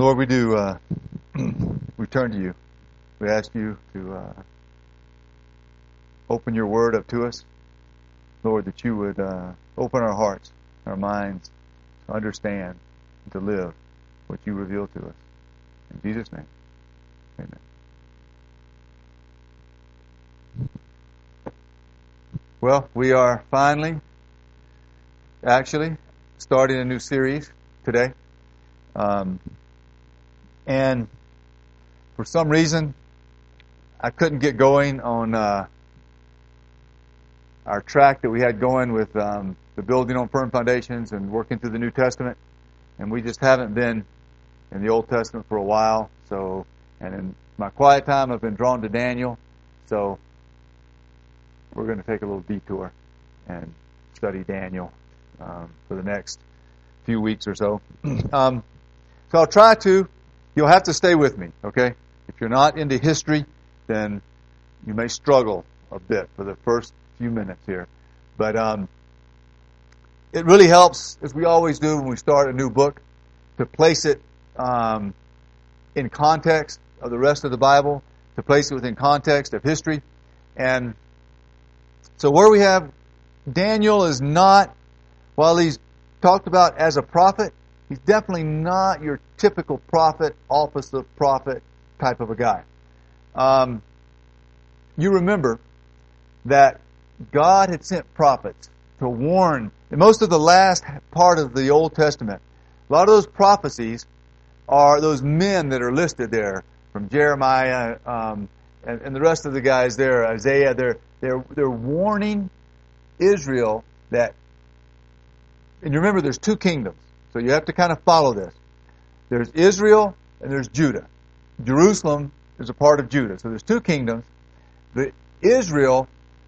Lord, we do we turn to you. We ask you to open your word up to us. Lord, that you would open our hearts, our minds, to understand and to live what you reveal to us. In Jesus' name, amen. Well, we are finally, actually, starting a new series today. And for some reason, I couldn't get going on our track that we had going with the building on firm foundations and working through the New Testament. And we just haven't been in the Old Testament for a while. So, and in my quiet time, I've been drawn to Daniel. So, we're going to take a little detour and study Daniel for the next few weeks or so. So I'll try to. You'll have to stay with me, okay? If you're not into history, then you may struggle a bit for the first few minutes here. But it really helps, as we always do when we start a new book, to place it in context of the rest of the Bible, to place it within context of history. And so where we have Daniel is not, while he's talked about as a prophet, he's definitely not your typical prophet, office of prophet type of a guy. You remember that God had sent prophets to warn. In most of the last part of the Old Testament, a lot of those prophecies are those men that are listed there, from Jeremiah and the rest of the guys there, Isaiah. They're warning Israel that, and you remember there's two kingdoms, so you have to kind of follow this. There's Israel and there's Judah. Jerusalem is a part of Judah, so there's two kingdoms. The Israel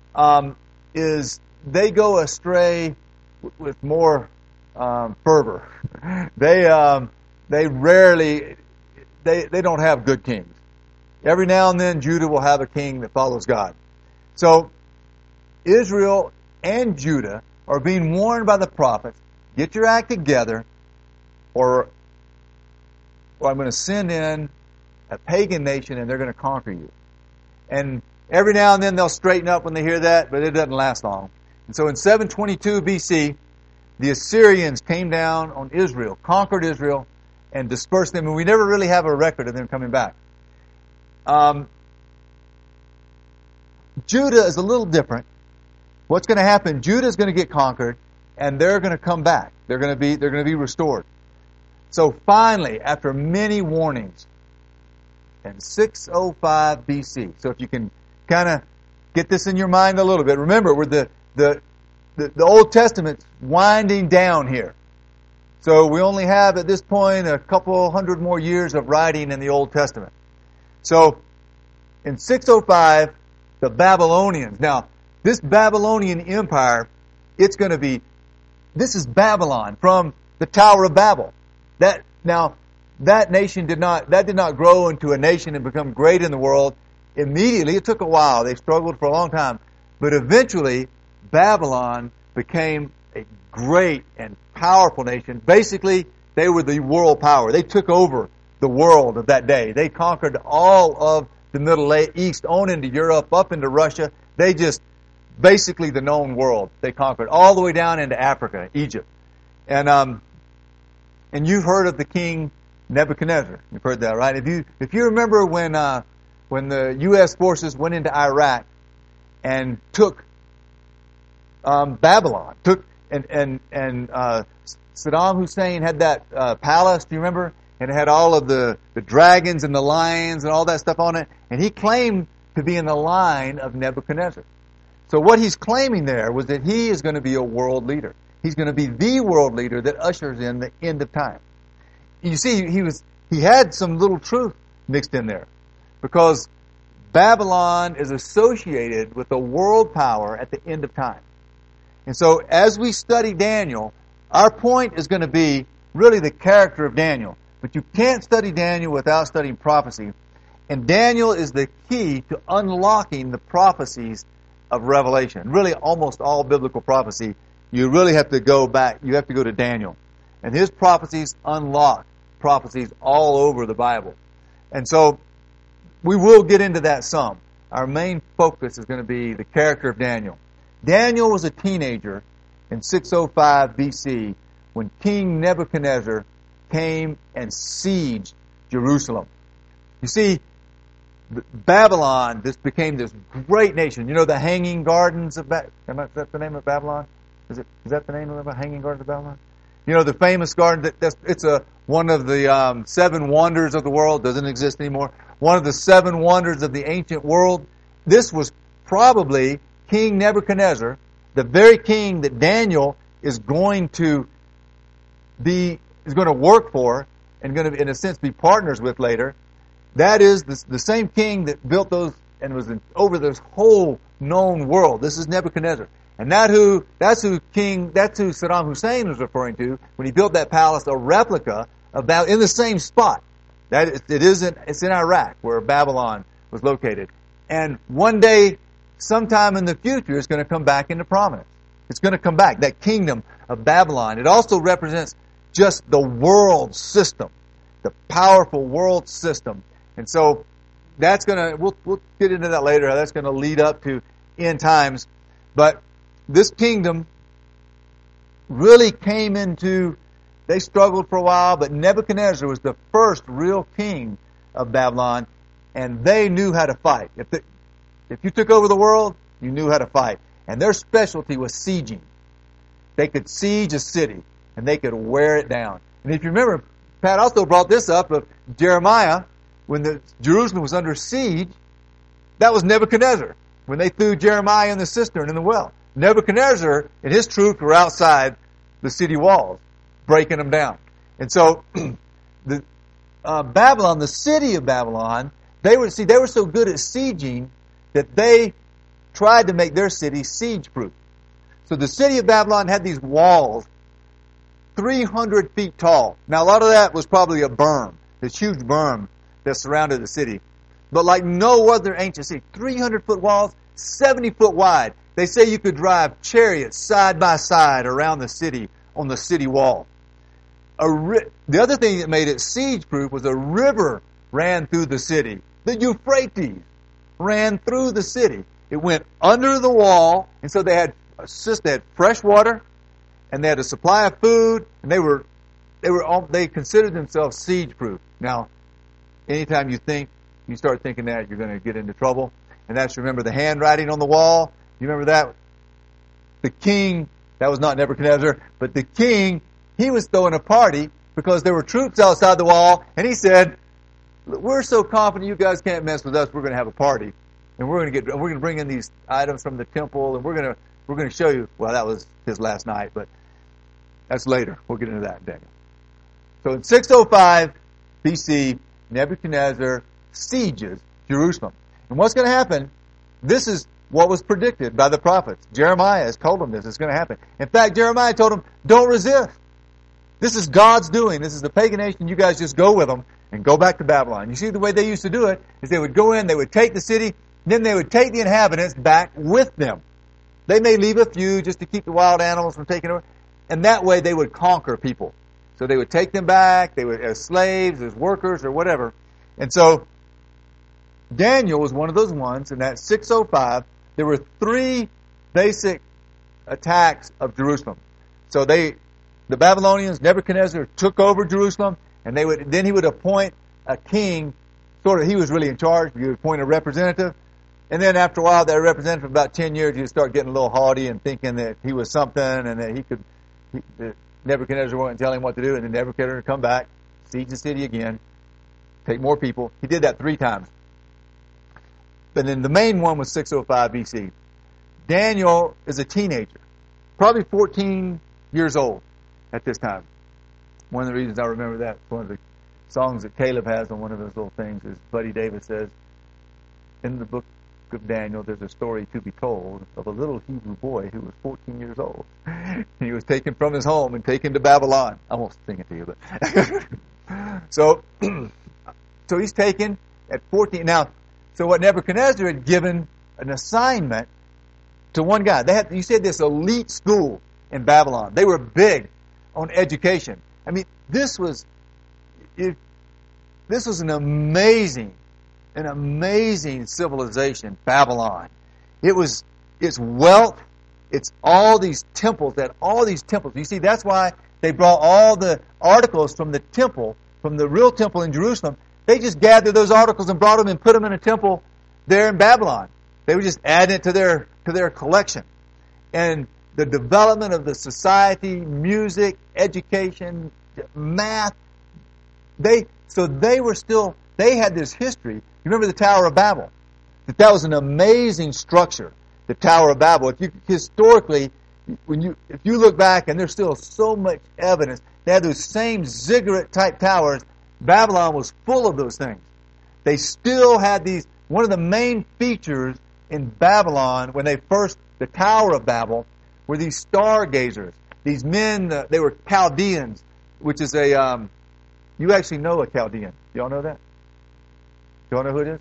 they go astray with more fervor. They rarely don't have good kings. Every now and then Judah will have a king that follows God. So Israel and Judah are being warned by the prophets, get your act together, or I'm going to send in a pagan nation and they're going to conquer you. And every now and then they'll straighten up when they hear that, but it doesn't last long. And so in 722 BC, the Assyrians came down on Israel, conquered Israel, and dispersed them, and we never really have a record of them coming back. Judah is a little different. What's going to happen? Judah is going to get conquered, and they're going to come back. They're going to be restored. So finally, after many warnings, in 605 BC. So if you can kind of get this in your mind a little bit, remember we're the Old Testament's winding down here. So we only have at this point a couple hundred more years of writing in the Old Testament. So in 605, the Babylonians. Now, this Babylonian Empire, this is Babylon from the Tower of Babel. That nation did not grow into a nation and become great in the world immediately. It took a while. They struggled for a long time. But eventually, Babylon became a great and powerful nation. Basically, they were the world power. They took over the world of that day. They conquered all of the Middle East, on into Europe, up into Russia. They just, basically the known world, they conquered all the way down into Africa, Egypt. And you've heard of the king Nebuchadnezzar. You've heard that, right? If you remember when the U.S. forces went into Iraq and took Babylon, and Saddam Hussein had that palace, do you remember? And it had all of the dragons and the lions and all that stuff on it. And he claimed to be in the line of Nebuchadnezzar. So what he's claiming there was that he is going to be a world leader. He's going to be the world leader that ushers in the end of time. You see, he had some little truth mixed in there, because Babylon is associated with the world power at the end of time. And so as we study Daniel, our point is going to be really the character of Daniel. But you can't study Daniel without studying prophecy. And Daniel is the key to unlocking the prophecies of Revelation. Really, almost all biblical prophecy, you really have to go back. You have to go to Daniel. And his prophecies unlock prophecies all over the Bible. And so we will get into that some. Our main focus is going to be the character of Daniel. Daniel was a teenager in 605 BC when King Nebuchadnezzar came and sieged Jerusalem. You see, Babylon, this became this great nation. You know the Hanging Gardens of Babylon? Is that the name of Babylon? Is that the name of the Hanging Gardens of Babylon? You know the famous garden. It's one of the 7 wonders of the world. Doesn't exist anymore. One of the 7 wonders of the ancient world. This was probably King Nebuchadnezzar, the very king that Daniel is going to work for and going to, in a sense, be partners with later. That is the same king that built those and was over this whole known world. This is Nebuchadnezzar. And that's who Saddam Hussein was referring to when he built that palace, a replica of that in the same spot. It's in Iraq where Babylon was located. And one day, sometime in the future, it's going to come back into prominence. It's going to come back, that kingdom of Babylon. It also represents just the world system, the powerful world system. And so we'll get into that later, how that's going to lead up to end times. But this kingdom really they struggled for a while, but Nebuchadnezzar was the first real king of Babylon, and they knew how to fight. If you took over the world, you knew how to fight. And their specialty was sieging. They could siege a city, and they could wear it down. And if you remember, Pat also brought this up of Jeremiah, when Jerusalem was under siege, that was Nebuchadnezzar, when they threw Jeremiah in the cistern in the well. Nebuchadnezzar and his troops were outside the city walls, breaking them down. And so, Babylon, the city of Babylon, they were so good at sieging that they tried to make their city siege-proof. So the city of Babylon had these walls 300 feet tall. Now, a lot of that was probably a berm, this huge berm that surrounded the city. But like no other ancient city, 300-foot walls, 70-foot wide. They say you could drive chariots side by side around the city on the city wall. The other thing that made it siege-proof was a river ran through the city. The Euphrates ran through the city. It went under the wall, and so they had fresh water, and they had a supply of food, and they considered themselves siege-proof. Now, anytime you start thinking that, you're going to get into trouble. And that's, remember the handwriting on the wall? You remember that? The king, that was not Nebuchadnezzar, but the king, he was throwing a party because there were troops outside the wall, and he said, "We're so confident you guys can't mess with us. We're going to have a party, and we're going to bring in these items from the temple, and we're going to show you." Well, that was his last night, but that's later. We'll get into that in Daniel. So in 605 BC, Nebuchadnezzar sieges Jerusalem. And what's going to happen? This is what was predicted by the prophets. Jeremiah has told them this. It's going to happen. In fact, Jeremiah told them, don't resist. This is God's doing. This is the pagan nation. You guys just go with them and go back to Babylon. You see, the way they used to do it is they would go in, they would take the city, then they would take the inhabitants back with them. They may leave a few just to keep the wild animals from taking over. And that way they would conquer people. So they would take them back, they would as slaves, as workers, or whatever. And so Daniel was one of those ones. In that 605, there were 3 basic attacks of Jerusalem. So the Babylonians, Nebuchadnezzar, took over Jerusalem, and then he would appoint a king. He was really in charge. He would appoint a representative, and then after a while, that representative, about 10 years, he'd start getting a little haughty and thinking that he was something, and that Nebuchadnezzar wouldn't tell him what to do, and then Nebuchadnezzar would come back, siege the city again, take more people. He did that 3 times. But then the main one was 605 BC. Daniel is a teenager, probably 14 years old at this time. One of the reasons I remember that, one of the songs that Caleb has on one of those little things is Buddy David says, in the book of Daniel, there's a story to be told of a little Hebrew boy who was 14 years old. He was taken from his home and taken to Babylon. I won't sing it to you, but so he's taken at 14. Now, so what Nebuchadnezzar had given an assignment to one guy. You said this elite school in Babylon. They were big on education. I mean, this was this was an amazing civilization, Babylon. Its wealth, it's all these temples. You see, that's why they brought all the articles from the temple, from the real temple in Jerusalem. They just gathered those articles and brought them and put them in a temple there in Babylon. They were just adding it to their collection. And the development of the society, music, education, math, they had this history. You remember the Tower of Babel? That was an amazing structure, the Tower of Babel. Historically, if you look back, and there's still so much evidence, they had those same ziggurat-type towers. Babylon was full of those things. They still had these. One of the main features in Babylon, the Tower of Babel, were these stargazers. These men, they were Chaldeans, which is you actually know a Chaldean. Do y'all know that? Do y'all know who it is?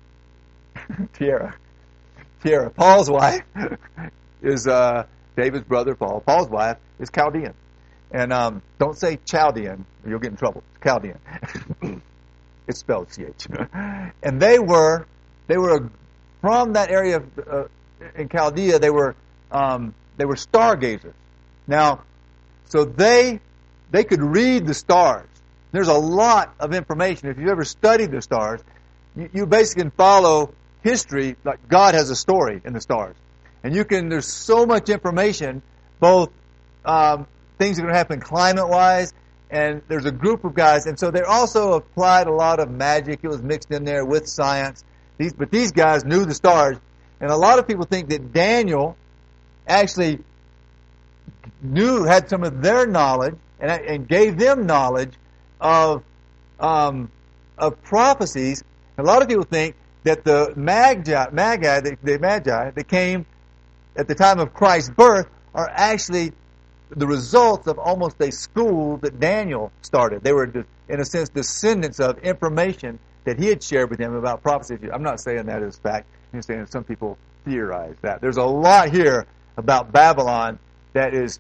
Tiara. Paul's wife is David's brother, Paul. Paul's wife is Chaldean. And don't say Chaldean, or you'll get in trouble. It's Chaldean. It's spelled C-H. And they were from that area in Chaldea. They were stargazers. Now, so they could read the stars. There's a lot of information. If you've ever studied the stars, you basically can follow history like God has a story in the stars. And there's so much information, both things that are going to happen climate-wise, and there's a group of guys, and so they also applied a lot of magic. It was mixed in there with science. But these guys knew the stars, and a lot of people think that Daniel actually had some of their knowledge and gave them knowledge of prophecies. A lot of people think that the Magi that came at the time of Christ's birth are actually the results of almost a school that Daniel started. They were, in a sense, descendants of information that he had shared with them about prophecy. I'm not saying that as fact. I'm saying that some people theorize that. There's a lot here about Babylon there's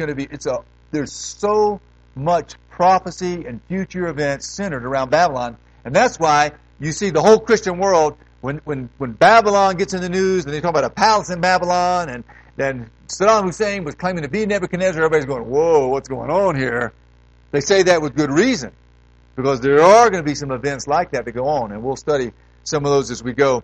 so much prophecy and future events centered around Babylon. And that's why you see the whole Christian world, when Babylon gets in the news and they talk about a palace in Babylon, and then Saddam Hussein was claiming to be Nebuchadnezzar, everybody's going, whoa, what's going on here? They say that with good reason, because there are going to be some events like that go on, and we'll study some of those as we go.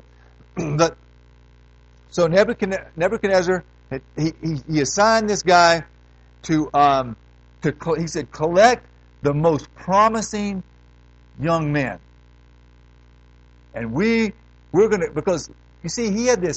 So Nebuchadnezzar, he assigned this guy to he said, collect the most promising young men. And we're going to, because, you see, he had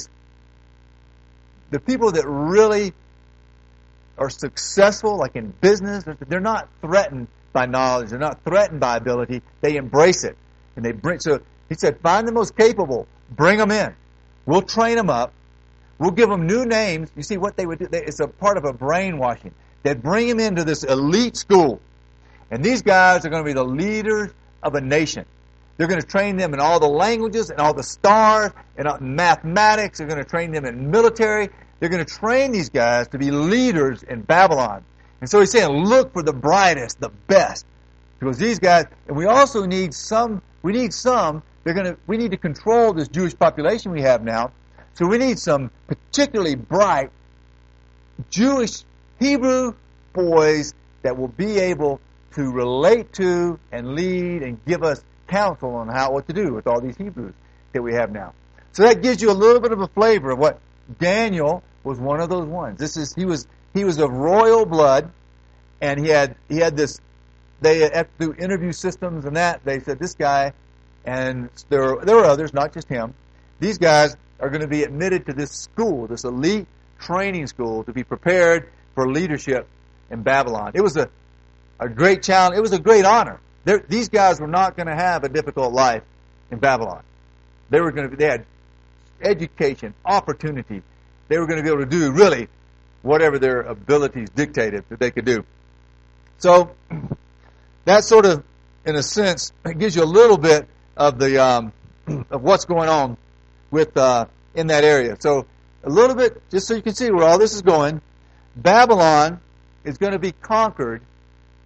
the people that really are successful, like in business, they're not threatened by knowledge, they're not threatened by ability, they embrace it. So he said, find the most capable, bring them in. We'll train them up. We'll give them new names. You see what they would do? It's a part of a brainwashing. They'd bring them into this elite school. And these guys are going to be the leaders of a nation. They're going to train them in all the languages and all the stars and mathematics. They're going to train them in military. They're going to train these guys to be leaders in Babylon. And so he's saying, look for the brightest, the best. Because these guys, and we also need we need to control this Jewish population we have now. So we need some particularly bright Jewish Hebrew boys that will be able to relate to and lead and give us counsel on what to do with all these Hebrews that we have now. So that gives you a little bit of a flavor of what Daniel was one of those ones. He was of royal blood, and he had this. They through interview systems and that they said this guy, and there were others, not just him. These guys are going to be admitted to this school, this elite training school, to be prepared for leadership in Babylon. It was a great challenge. It was a great honor. These guys were not going to have a difficult life in Babylon. They had education, opportunity. They were going to be able to do really whatever their abilities dictated that they could do. So that sort of, in a sense, gives you a little bit of the of what's going on with in that area. So a little bit, just so you can see where all this is going. Babylon is going to be conquered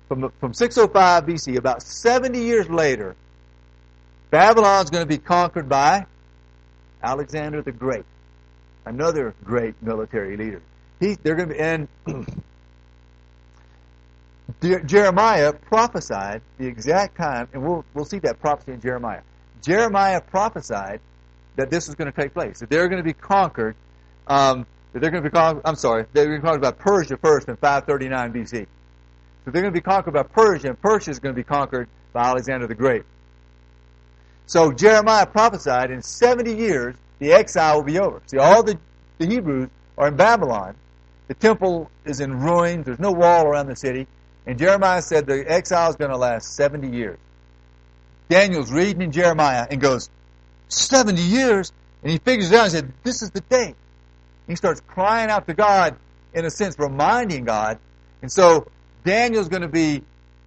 from 605 BC, about 70 years later, Babylon's going to be conquered by Alexander the Great, another great military leader. They're going to be, and Jeremiah prophesied the exact time, and we'll see that prophecy in Jeremiah. Jeremiah prophesied that this was going to take place, that they're going to be conquered. They're going to be conquered by Persia first in 539 BC. So they're going to be conquered by Persia, and Persia is going to be conquered by Alexander the Great. So Jeremiah prophesied in 70 years the exile will be over. See, all the Hebrews are in Babylon. The temple is in ruins. There's no wall around the city. And Jeremiah said the exile is going to last 70 years. Daniel's reading in Jeremiah and goes, 70 years? And he figures it out and said, this is the day. He starts crying out to God, in a sense, reminding God. And so Daniel's going to be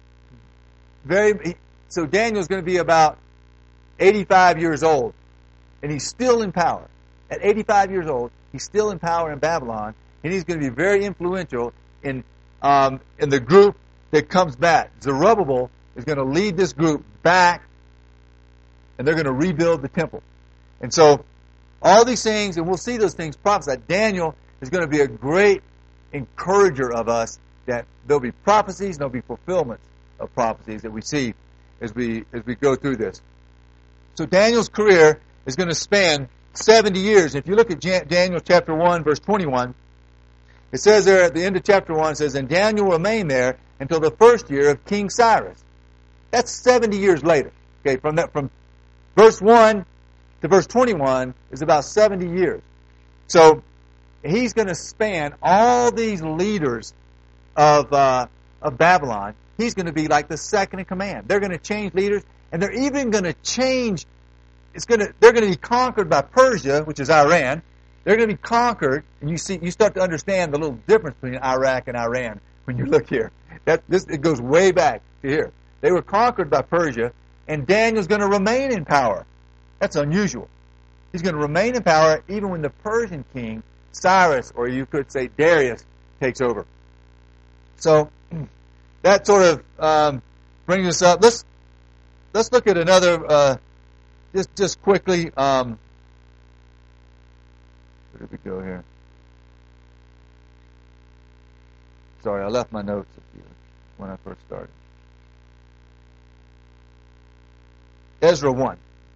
about 85 years old. And he's still in power. At 85 years old, he's still in power in Babylon. And he's going to be very influential in the group that comes back. Zerubbabel is going to lead this group back, and they're going to rebuild the temple. And so all these things, and we'll see those things prophesied. Daniel is going to be a great encourager of us, that there'll be prophecies and there'll be fulfillments of prophecies that we see as we go through this. So Daniel's career is going to span 70 years. If you look at Daniel chapter 1, verse 21, it says there at the end of chapter 1, it says, and Daniel remained there until the first year of King Cyrus. That's 70 years later. Okay, from verse 1 to verse 21 is about 70 years. So he's going to span all these leaders of Babylon. He's going to be like the second in command. They're going to change leaders, and they're even going to change. They're going to be conquered by Persia, which is Iran. They're going to be conquered, and you start to understand the little difference between Iraq and Iran when you look here. It goes way back to here. They were conquered by Persia, and Daniel's going to remain in power. That's unusual. He's going to remain in power even when the Persian king, Cyrus, or you could say Darius, takes over. So that sort of brings us up. Let's look at another, just quickly. Where did we go here? Sorry, I left my notes when I first started. Ezra 1.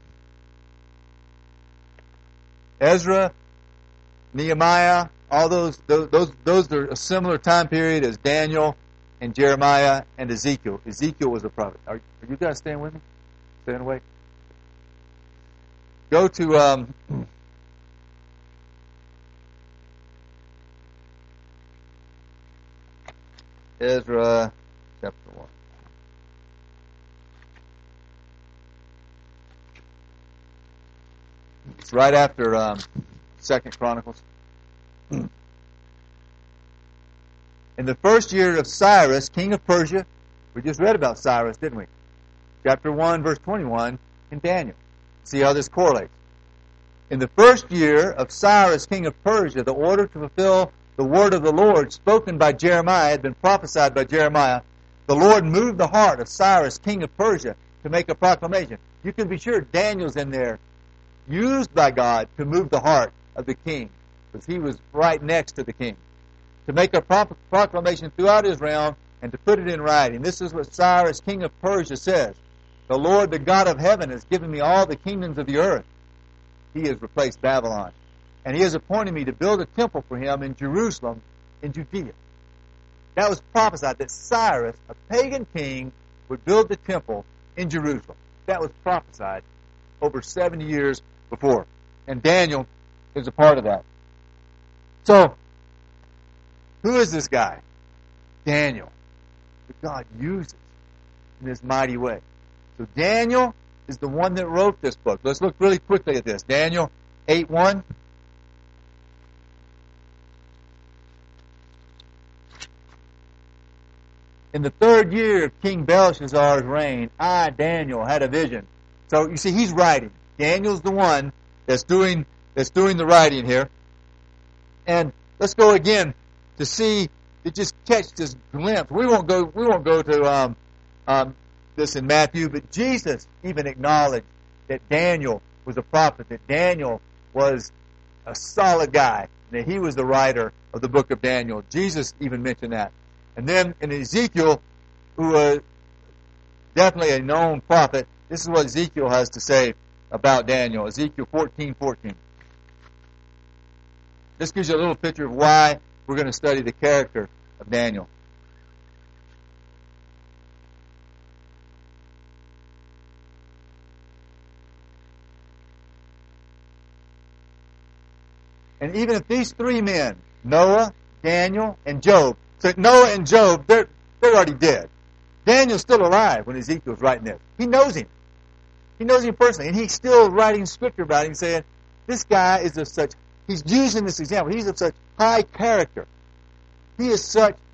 Ezra, Nehemiah, all those are a similar time period as Daniel and Jeremiah and Ezekiel. Ezekiel was a prophet. Are you guys staying with me? Staying awake? Go to Ezra chapter 1. It's right after 2 Chronicles. In the first year of Cyrus, king of Persia, we just read about Cyrus, didn't we? Chapter 1, verse 21 in Daniel. See how this correlates. In the first year of Cyrus, king of Persia, the order to fulfill the word of the Lord spoken by Jeremiah had been prophesied by Jeremiah. The Lord moved the heart of Cyrus, king of Persia, to make a proclamation. You can be sure Daniel's in there, used by God to move the heart of the king, because he was right next to the king, to make a proclamation throughout his realm and to put it in writing. This is what Cyrus, king of Persia, says. The Lord, the God of heaven, has given me all the kingdoms of the earth. He has replaced Babylon. And he has appointed me to build a temple for him in Jerusalem, in Judea. That was prophesied, that Cyrus, a pagan king, would build the temple in Jerusalem. That was prophesied over 70 years before. And Daniel is a part of that. So, who is this guy? Daniel. That God uses in this mighty way. So Daniel is the one that wrote this book. Let's look really quickly at this. Daniel 8:1. In the third year of King Belshazzar's reign, I, Daniel, had a vision. So you see, he's writing. Daniel's the one that's doing the writing here. And let's go again to see to just catch this glimpse. We won't go to this in Matthew, but Jesus even acknowledged that Daniel was a prophet, that Daniel was a solid guy, that he was the writer of the book of Daniel. Jesus even mentioned that. And then in Ezekiel, who was definitely a known prophet, this is what Ezekiel has to say about Daniel. Ezekiel 14:14. This gives you a little picture of why we're going to study the character of Daniel. And even if these three men, Noah, Daniel, and Job, so Noah and Job, they're already dead. Daniel's still alive when Ezekiel's writing this. He knows him. He knows him personally, and he's still writing scripture about him, saying, this guy is of such, he's using this example, he's of such high character. He is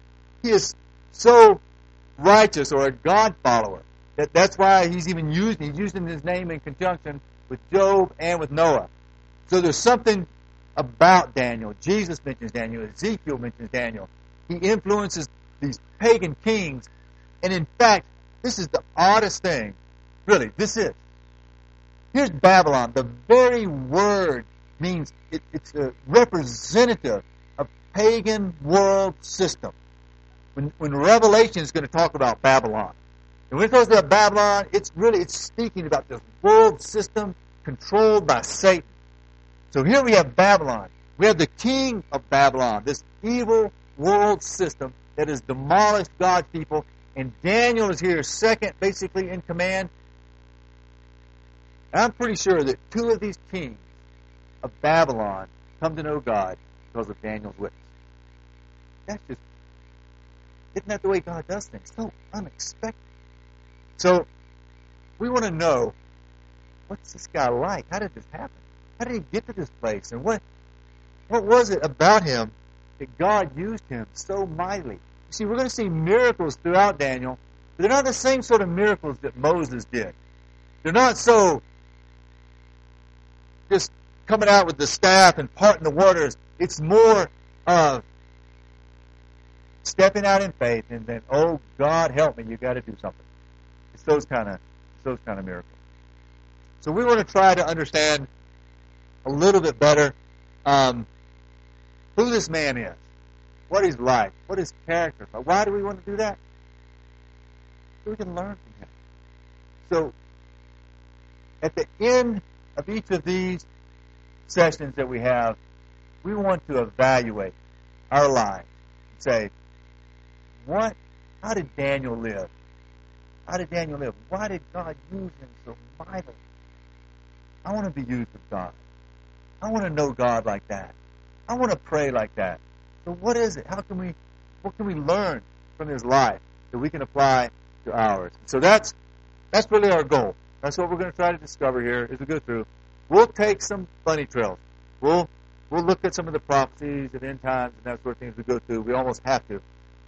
so righteous, or a God follower, that's why he's using his name in conjunction with Job and with Noah. So there's something about Daniel. Jesus mentions Daniel. Ezekiel mentions Daniel. He influences these pagan kings. And in fact, this is the oddest thing. Really, this is. Here's Babylon. The very word means it's a representative of pagan world system. When Revelation is going to talk about Babylon, and when it talks about Babylon, it's speaking about this world system controlled by Satan. So here we have Babylon. We have the king of Babylon, this evil world system that has demolished God's people. And Daniel is here second, basically, in command. And I'm pretty sure that two of these kings of Babylon come to know God because of Daniel's witness. Isn't that the way God does things? So unexpected. So we want to know, what's this guy like? How did this happen? How did he get to this place? And what was it about him that God used him so mightily? You see, we're going to see miracles throughout Daniel, but they're not the same sort of miracles that Moses did. They're not so just coming out with the staff and parting the waters. It's more of stepping out in faith and then, oh, God, help me, you've got to do something. It's those kind of miracles. So we want to try to understand a little bit better who this man is, what he's like, what his character is. Why do we want to do that? So we can learn from him. So at the end of each of these sessions that we have, we want to evaluate our lives and say, how did Daniel live? How did Daniel live? Why did God use him so mightily? I want to be used of God. I want to know God like that. I want to pray like that. So what is it? What can we learn from his life that we can apply to ours? So that's really our goal. That's what we're going to try to discover here as we go through. We'll take some bunny trails. We'll look at some of the prophecies and end times and that sort of thing as we go through. We almost have to.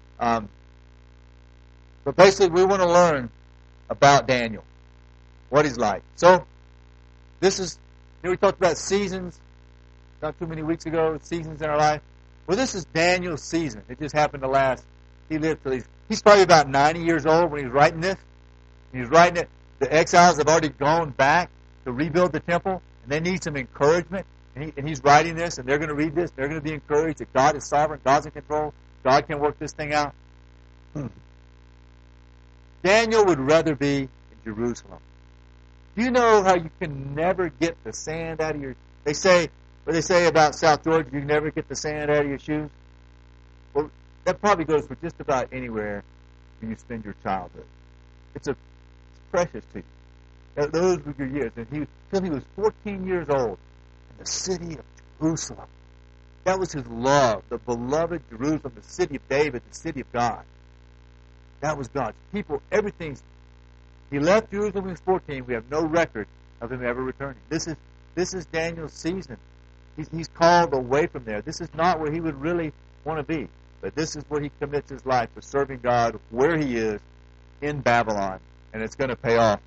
But basically, we want to learn about Daniel, what he's like. So we talked about seasons not too many weeks ago, seasons in our life. Well, this is Daniel's season. It just happened to last. He lived till he's probably about 90 years old when he's writing this. He's writing it. The exiles have already gone back to rebuild the temple, and they need some encouragement. And he's writing this, and they're going to read this. They're going to be encouraged that God is sovereign, God's in control, God can work this thing out. Daniel would rather be in Jerusalem. Do you know how you can never get the sand out of your... They say about South Georgia, you can never get the sand out of your shoes. Well, that probably goes for just about anywhere when you spend your childhood. It's precious to you. Those were your years. And he was 14 years old in the city of Jerusalem. That was his love, the beloved Jerusalem, the city of David, the city of God. That was God's people. He left Jerusalem when he was 14. We have no record of him ever returning. This is Daniel's season. He's called away from there. This is not where he would really want to be. But this is where he commits his life to serving God where he is in Babylon. And it's going to pay off.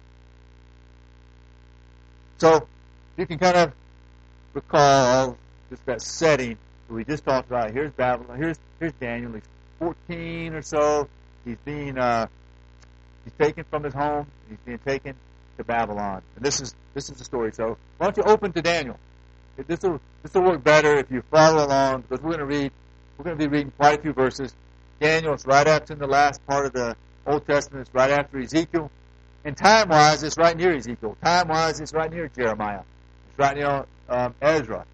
So you can kind of recall just that setting that we just talked about. Here's Babylon. Here's Daniel. He's 14 or so, he's being he's taken from his home. He's being taken to Babylon. And this is the story. So why don't you open to Daniel? This will work better if you follow along, because we're going to be reading quite a few verses. Daniel is right after in the last part of the Old Testament. It's right after Ezekiel. And time-wise, it's right near Ezekiel. Time-wise, it's right near Jeremiah. It's right near Ezra.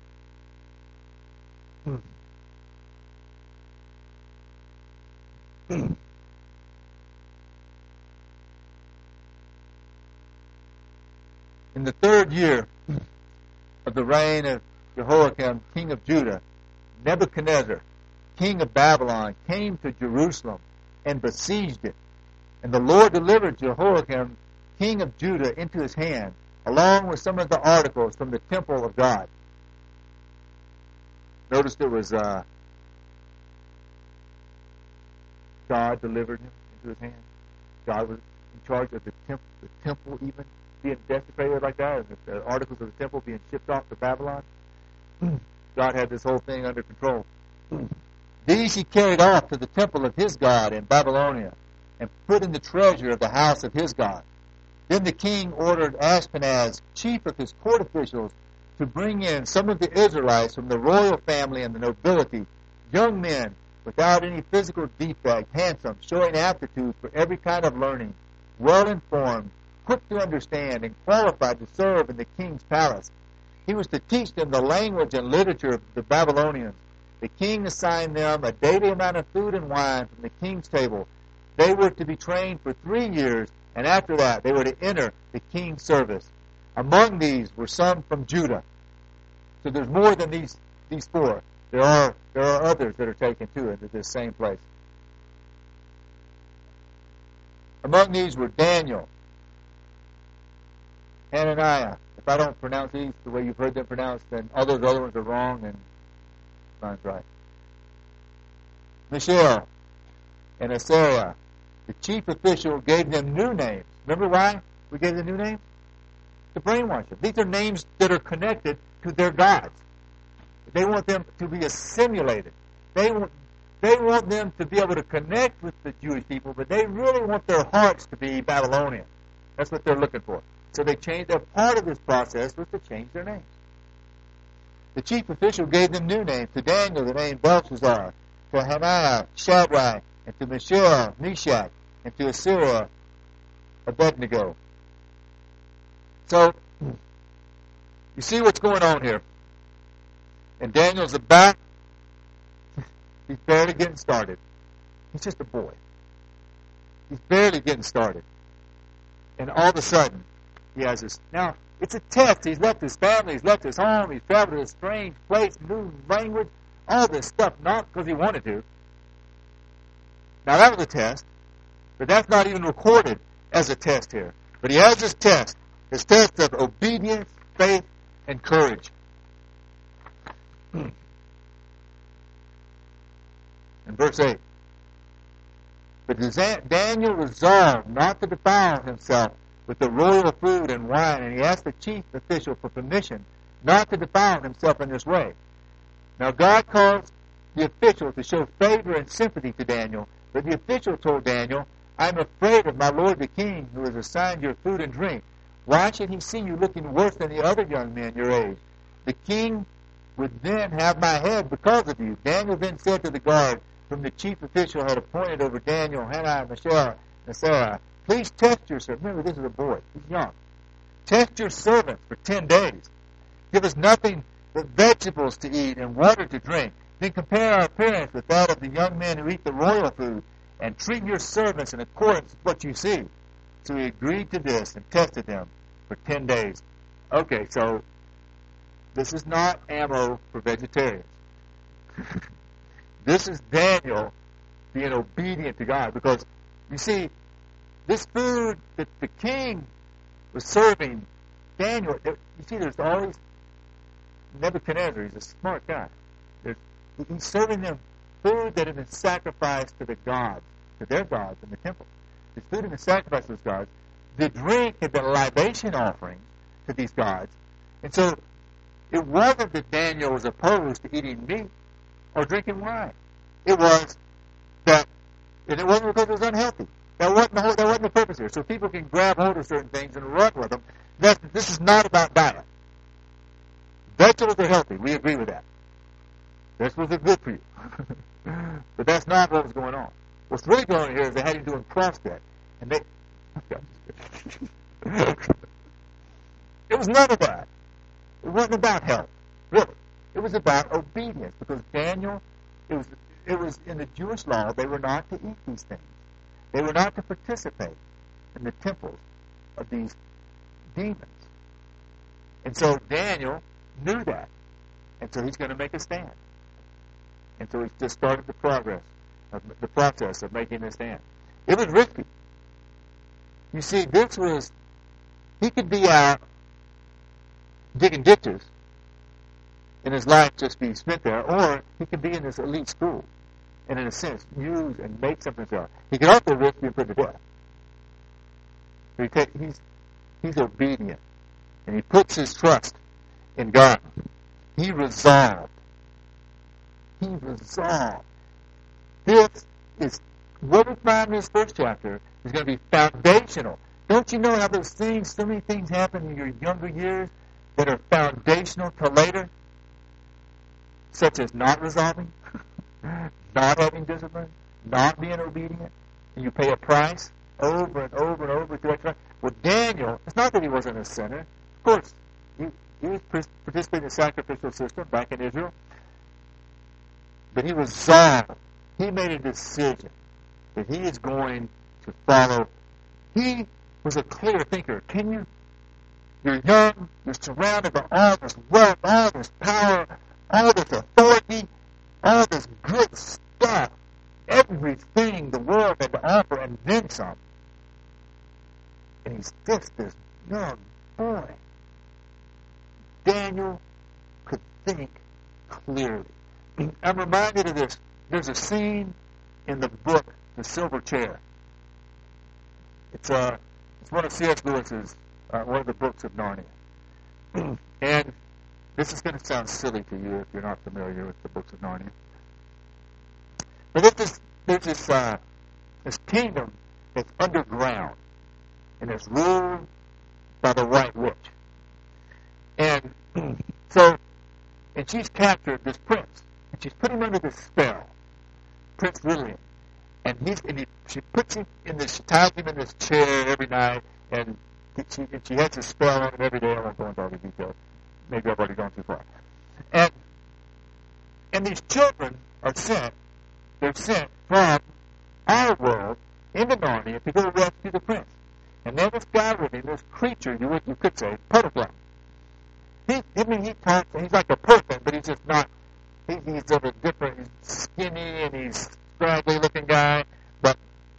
In the 3rd year of the reign of Jehoiakim, king of Judah, Nebuchadnezzar, king of Babylon, came to Jerusalem and besieged it. And the Lord delivered Jehoiakim, king of Judah, into his hand, along with some of the articles from the temple of God. Notice it was God delivered him into his hand. God was in charge of the temple even being desecrated like that, and the articles of the temple being shipped off to Babylon. God had this whole thing under control. These he carried off to the temple of his God in Babylonia, and put in the treasure of the house of his God. Then the king ordered Ashpenaz, chief of his court officials, to bring in some of the Israelites from the royal family and the nobility, young men without any physical defect, handsome, showing aptitude for every kind of learning, well-informed, quick to understand, and qualified to serve in the king's palace. He was to teach them the language and literature of the Babylonians. The king assigned them a daily amount of food and wine from the king's table. They were to be trained for 3 years, and after that they were to enter the king's service. Among these were some from Judah. So there's more than these 4. There are others that are taken to this same place. Among these were Daniel, Hananiah. If I don't pronounce these the way you've heard them pronounced, then all those other ones are wrong and mine's right. Mishael and Azariah. The chief official gave them new names. Remember why we gave them new names? To brainwash them. These are names that are connected to their gods. They want them to be assimilated. They want them to be able to connect with the Jewish people, but they really want their hearts to be Babylonian. That's what they're looking for. So they changed. Their part of this process was to change their names. The chief official gave them new names. To Daniel, the name Belshazzar. To Hananiah, Shadrach. And to Mishael, Meshach. And to Azariah, Abednego. So, you see what's going on here. And Daniel's about, he's barely getting started. He's just a boy. He's barely getting started. And all of a sudden, he has this. Now, it's a test. He's left his family, he's left his home, he's traveled to a strange place, new language, all this stuff, not because he wanted to. Now, that was a test, but that's not even recorded as a test here. But he has this test of obedience, faith, and courage. In verse 8, but Daniel resolved not to defile himself with the royal food and wine, and he asked the chief official for permission not to defile himself in this way. Now God caused the official to show favor and sympathy to Daniel, but the official told Daniel, I am afraid of my lord the king, who has assigned your food and drink. Why should he see you looking worse than the other young men your age? The king would then have my head because of you. Daniel then said to the guard, whom the chief official had appointed over Daniel, Hananiah, Mishael, and Azariah, please test your servant. Remember, this is a boy. He's young. Test your servants for 10 days. Give us nothing but vegetables to eat and water to drink. Then compare our appearance with that of the young men who eat the royal food, and treat your servants in accordance with what you see. So he agreed to this and tested them for 10 days. Okay, so this is not ammo for vegetarians. This is Daniel being obedient to God. Because, you see, this food that the king was serving Daniel, you see, there's always Nebuchadnezzar. He's a smart guy. He's serving them food that had been sacrificed to the gods, to their gods in the temple. This food had been sacrificed to those gods. The drink had been libation offerings to these gods. And so, it wasn't that Daniel was opposed to eating meat or drinking wine. It was that, and it wasn't because it was unhealthy. That wasn't the purpose here. So people can grab hold of certain things and run with them. This is not about diet. Vegetables are healthy. We agree with that. Vegetables are good for you. But that's not what was going on. What's really going on here is they had him doing CrossFit. And they... It was none of that. It wasn't about health. Really. It was about obedience. Because Daniel, it was in the Jewish law, they were not to eat these things. They were not to participate in the temples of these demons. And so Daniel knew that. And so he's going to make a stand. And so he just started the process of making a stand. It was risky. You see, he could be out digging ditches and his life just be spent there, or he could be in this elite school and in a sense use and make something himself. He could also risk being put to death. He's obedient, and he puts his trust in God. He resolved. This is what we find in this first chapter is going to be foundational. Don't you know how so many things happen in your younger years that are foundational to later? Such as not resolving, not having discipline, not being obedient, and you pay a price over and over and over to that. Well, Daniel, it's not that he wasn't a sinner. Of course, he was participating in the sacrificial system back in Israel. But he resolved. He made a decision that he is going to follow. He was a clear thinker. You're young, you're surrounded by all this wealth, all this power, all this authority, all this good stuff, everything the world had to offer, and then some. And he's just this young boy. Daniel could think clearly. I'm reminded of this. There's a scene in the book, The Silver Chair. It's one of C.S. Lewis's, one of the books of Narnia. And this is going to sound silly to you if you're not familiar with the books of Narnia. But there's this kingdom that's underground, and it's ruled by the White Witch. And she's captured this prince, and she's put him under this spell, Prince Lilian. And she puts him in this, she ties him in this chair every night, and she has a spell on him every day. I won't go into all the details. Maybe I've already gone too far. And these children are sent. They're sent from our world into Narnia to go rescue the prince. And there's this guy with him, this creature, you could say, Butterfly. He talks, he's like a person, but he's just not. He's of a different. He's skinny and he's scraggly looking guy, but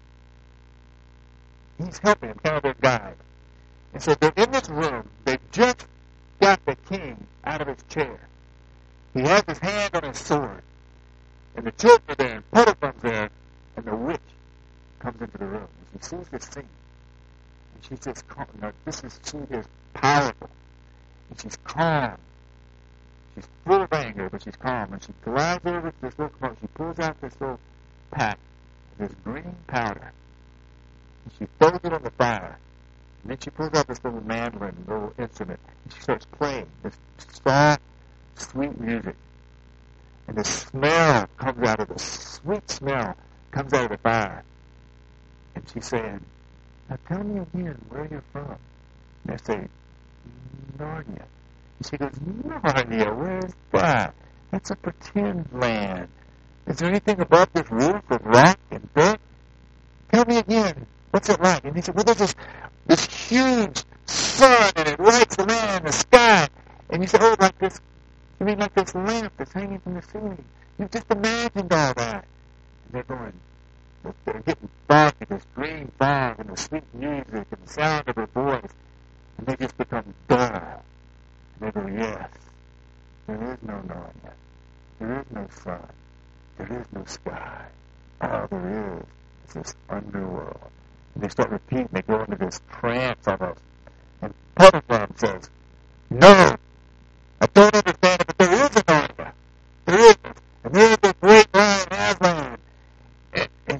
he's helping him, kind of their guide. And so they're in this room. They've just got the king out of his chair. He has his hand on his sword, and the children are there, and Butterfly's there, and the witch comes into the room. And she sees this scene, and she's just calm. Now, she is powerful. And she's calm. She's full of anger, but she's calm. And she glides over to this little compartment. She pulls out this little pack of this green powder. And she throws it on the fire. And then she pulls out this little mandolin, little instrument. And she starts playing this soft, sweet music. And the smell comes out of the sweet smell comes out of the fire. And she's saying, now tell me again where you're from. And I say, Narnia. And she goes, Narnia, where's that? That's a pretend land. Is there anything above this roof of rock and dirt? Tell me again, what's it like? And he said, well, there's this huge sun, and it lights the land, the sky. And you said, oh, like this, you mean like this lamp that's hanging from the ceiling? You've just imagined all that. And they're going, they're getting foggy, this green fog, and the sweet music, and the sound of her voice. And they just become dull. And they go, yes, there is no Narnia. There is no sun. There is no sky. All there is this underworld. And they start repeating. They go into this trance almost. And Butterfly says, no, I don't understand it, but there is a Narnia. There is. And there is a great lion, Aslan.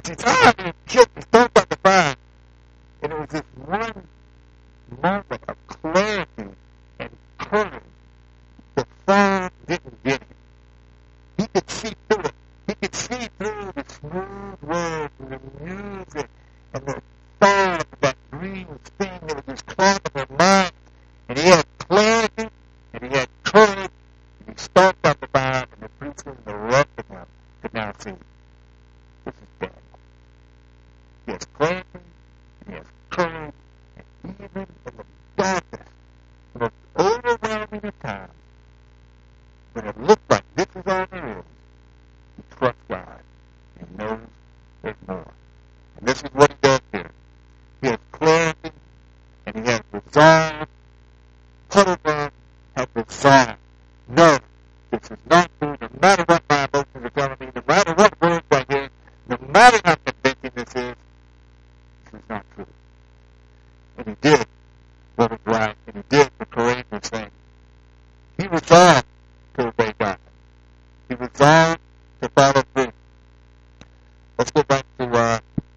he's killed, he's thrown by the fire. And it was this one moment of clarity and courage. The fire didn't get him. He could see through it. He could see through the smooth words and the music and the fire of that green thing that was just clogging their mind. And he had clarity and he had courage. And he stomped out the fire and the priest and the rest of them could now see. This is Daniel. He has clarity and he has courage. And even in the darkest, most overwhelming of times, when it looks like this is all there is, he trusts God. He knows there's more. And this is what he does here. He has clarity and he has resolve. Huddleburn has resolve. No, this is not true. No matter what my emotions are telling me, no matter what words I hear, no matter how convincing this is not true. And he did what was right, and he did the courageous thing. He resolved to obey God. He resolved to follow through. Let's go back to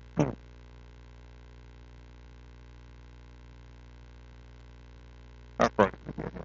how far did we get here?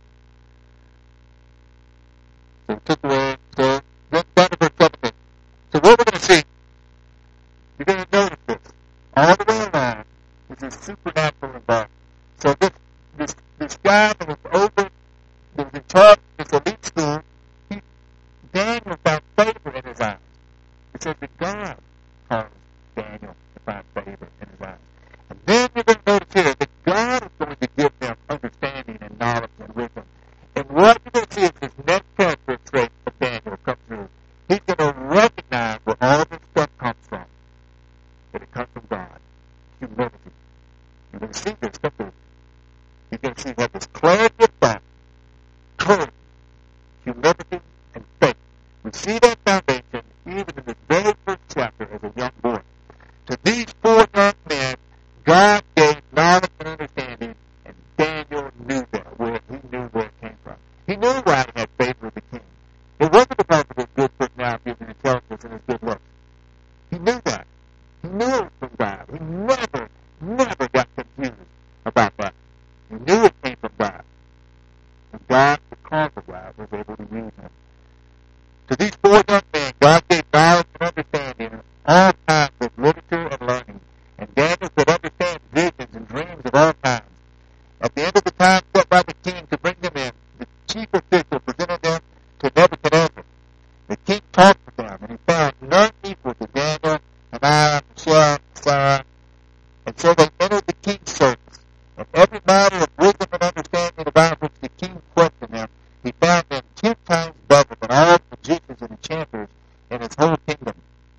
So we took away, so then down to verse 17. So what we're going to see, you're going to notice this. All the way around is this supernatural environment. So this guy that was over, that was in charge of this elite school, Daniel found favor in his eyes. It says that God caused Daniel to find favor in his eyes. And then you're going to notice here that God is going to give them understanding and knowledge and wisdom. And what you're going to see is this next character trait of Daniel come through. He's going to recognize where all this stuff comes from. That it comes from God. Humility. You're going to see this come through. You're going to see that this clarity of thought, courage, humility, and faith. We see that foundation even in the very first chapter as a young boy. To these four young men, God gave knowledge and understanding, and Daniel knew that. He knew where it came from. He knew why he had favor with the king. It wasn't because of his good personality and intelligence and his good looks. He knew that. He knew it was from God. He never got confused about that. He knew it came from God. And God, because of God, was able to use him. To these four young men, God gave knowledge and understanding in all kinds of literature and learning. And Daniel could understand visions and dreams of all kinds. At the end of the time set by the king to bring them in, the chief official presented them to Nebuchadnezzar. The king talked with them, and he found none equal to Daniel, Hananiah, Mishael, Sarah. And so they entered the king's service. And every matter of wisdom and understanding about which the king questioned them, he found them 10 times better than all the magicians and enchanters in his whole kingdom.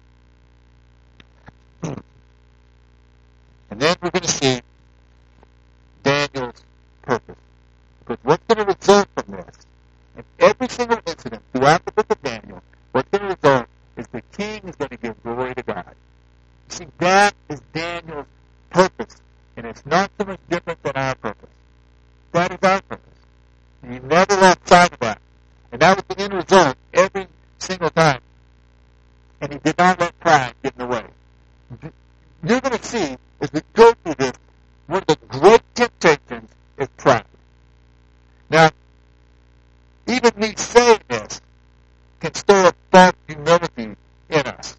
And then we're going to see Daniel's purpose. Because what's going to result from this? In every single incident throughout the book of Daniel, what's going to result is the king is going to give glory to God. See, that is Daniel's purpose. And it's not so much different than our purpose. That is our purpose. And you never lost sight of that. And that was the end result every single time. And he did not let pride get in the way. You're going to see, as we go through this, one of the great temptations is pride. Now, even me saying this can stir up false humility in us.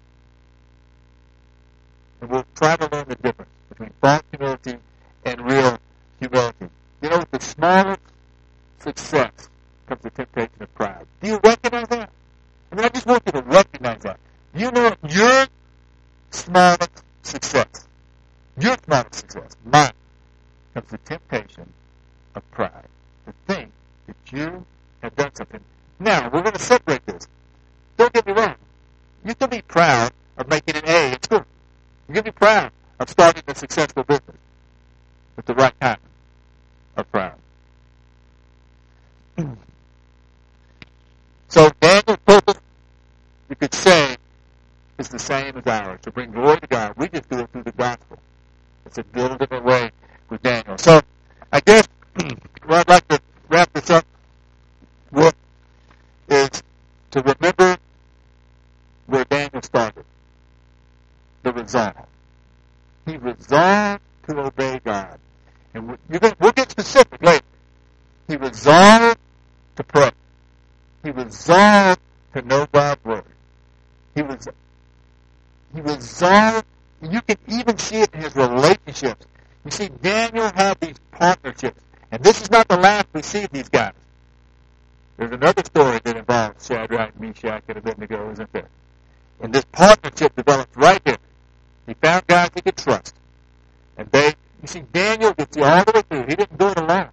And we'll try to learn the difference between false humility and real humility. You know, with the smallest success comes the temptation of pride. Do you recognize that? I mean, I just want you to recognize that. You know your smallest success, mine, comes the temptation of pride. To think that you have done something. Now, we're going to separate this. Don't get me wrong. You can be proud of making an A in school. You can be proud of starting a successful business with the right kind of proud. So Daniel's purpose, you could say, is the same as ours, to bring glory to God. We just do it through the gospel. It's a little different way with Daniel. So I guess what I'd like to wrap this up with is to remember where Daniel started. the resolve. He resolved to obey God. And we'll get specific later. He resolved to pray. He resolved to know God's word. He resolved. You can even see it in his relationships. You see, Daniel had these partnerships. And this is not the last we see of these guys. There's another story that involves Shadrach, Meshach, and Abednego, isn't there? And this partnership develops right here. He found guys he could trust. And you see, Daniel gets all the way through. He didn't do it alone.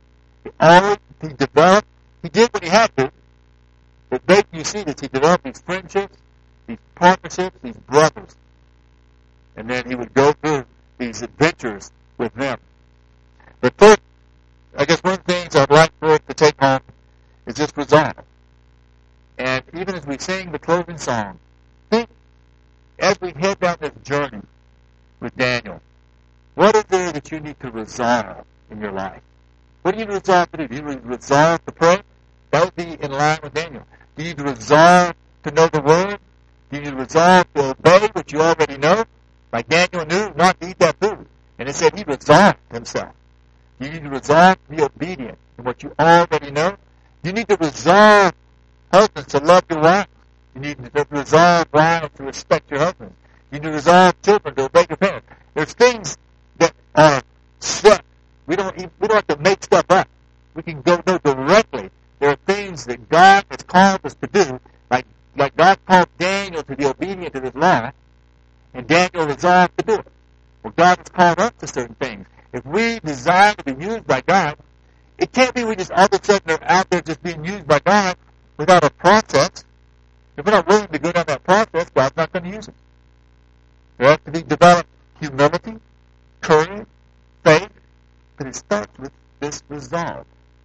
He developed, he did what he had to. But you see this, he developed these friendships, these partnerships, these brothers. And then he would go through these adventures with them. But first, I guess one of the things I'd like for us to take home is this resolve. And even as we sing the closing song, think as we head down this journey with Daniel, what is there that you need to resolve in your life? What do you resolve to do? Do you resolve to pray? That would be in line with Daniel. Do you resolve to know the Word? Do you resolve to obey what you already know? Like Daniel knew not to eat that food. And it said he resolved himself. You need to resolve to be obedient to what you already know. You need to resolve, husbands, to love your wife. You need to resolve, wives, to respect your husband. You need to resolve, children, to obey your parents. There's things that are set. We don't have to make stuff up. We can go directly. There are things that God has called us to do, like God called Daniel to be obedient to his law, and Daniel resolved to do it. Well, God has called us to certain things. If we desire to be used by God, it can't be we just all of a sudden are out there just being used by God without a process. If we're not willing to go down that process, God's not going to use it. There has to be developed humility, courage, faith, but it starts with this resolve.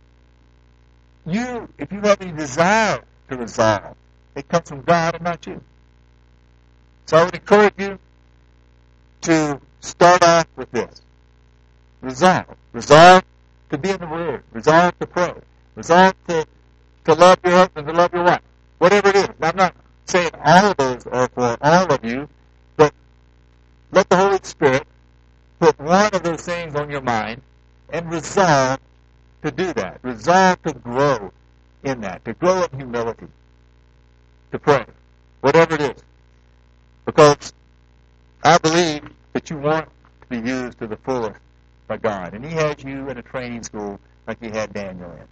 If you have any desire to resolve, it comes from God and not you. So I would encourage you to start off with this. Resolve. Resolve to be in the Word. Resolve to pray. Resolve to love your husband, to love your wife. Whatever it is. I'm not saying all of those are for all of you, but let the Holy Spirit put one of those things on your mind and resolve to do that. Resolve to grow in that. To grow in humility. To pray. Whatever it is. Because I believe that you want to be used to the fullest by God. And He has you in a training school like He had Daniel in.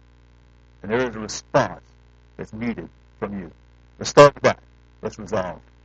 And there is a response that's needed from you. Let's start with that. Let's resolve.